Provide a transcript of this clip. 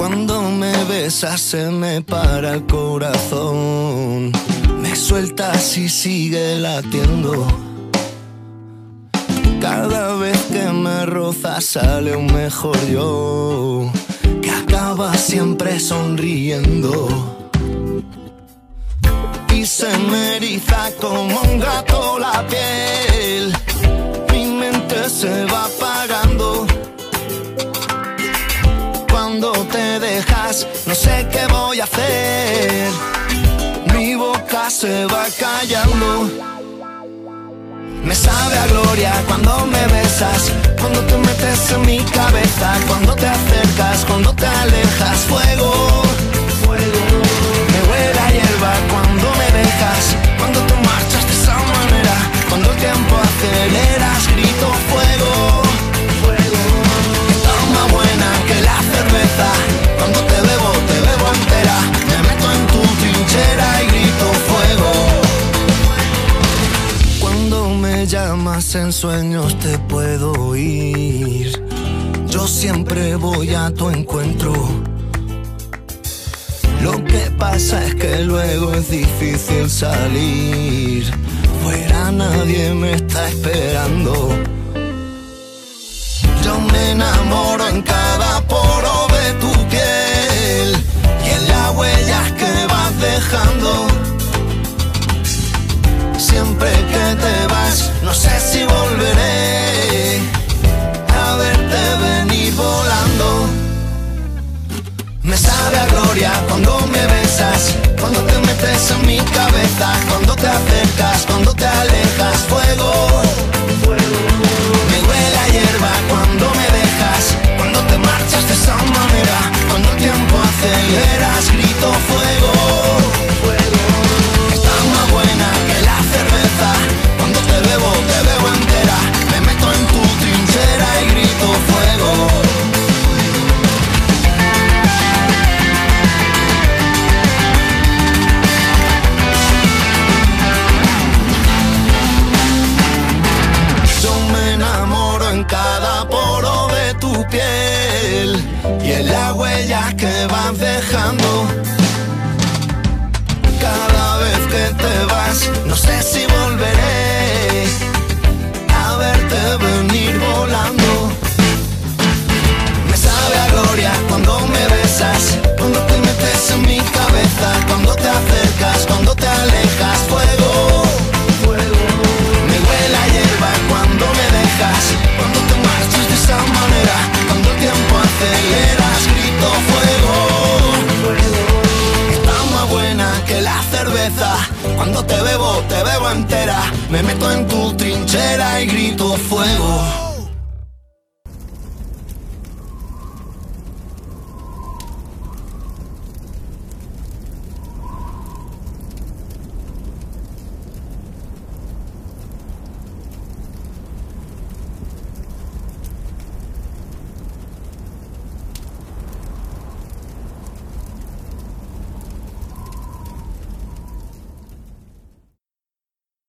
Cuando me besas se me para el corazón. Me sueltas y sigue latiendo. Cada vez que me rozas sale un mejor yo, que acaba siempre sonriendo. Y se me eriza como un gato la piel. Mi mente se va apagando. Cuando te dejas, no sé qué voy a hacer. Mi boca se va callando. Me sabe a gloria cuando me besas, cuando te metes en mi cabeza, cuando te acercas, cuando te alejas. Fuego, fuego. Me huele a hierba cuando me dejas, cuando te marchas de esa manera, cuando el tiempo aceleras. Grito fuego, fuego. Está más buena que la cerveza. Cuando te bebo entera. Me meto en tu trinchera y grito fuego. Cuando me llamas en sueños te puedo oír. Yo siempre voy a tu encuentro. Lo que pasa es que luego es difícil salir. Fuera nadie me está esperando. Yo me enamoro en cada poro de tu piel y en las huellas que vas dejando. Siempre que te vas, no sé si volveré a verte venir volando. Me sabe a gloria cuando me besas, cuando te metes en mi cabeza, cuando te acercas, cuando te alejas. Fuego, fuego. Me huele a hierba cuando me dejas, cuando te marchas de esa manera, cuando el tiempo aceleras. Grito fuego, fuego. Está más buena que la cerveza. Cuando te bebo entera. Me meto en tu trinchera y grito fuego. Yo me enamoro en cada poro de tu piel y en las huellas que vas dejando. Cada vez que te vas, no sé si volveré a verte venir volando. Me sabe a gloria cuando me besas, cuando te metes en mi cabeza, cuando te acercas, cuando te alejas. Fuego, fuego. Me huele a hierba cuando me dejas, cuando te marchas de esa manera, cuando el tiempo aceleras. Grito fuego, fuego. Está más buena que la cerveza. Cuando te bebo entera. Me meto en tu trinchera y grito fuego.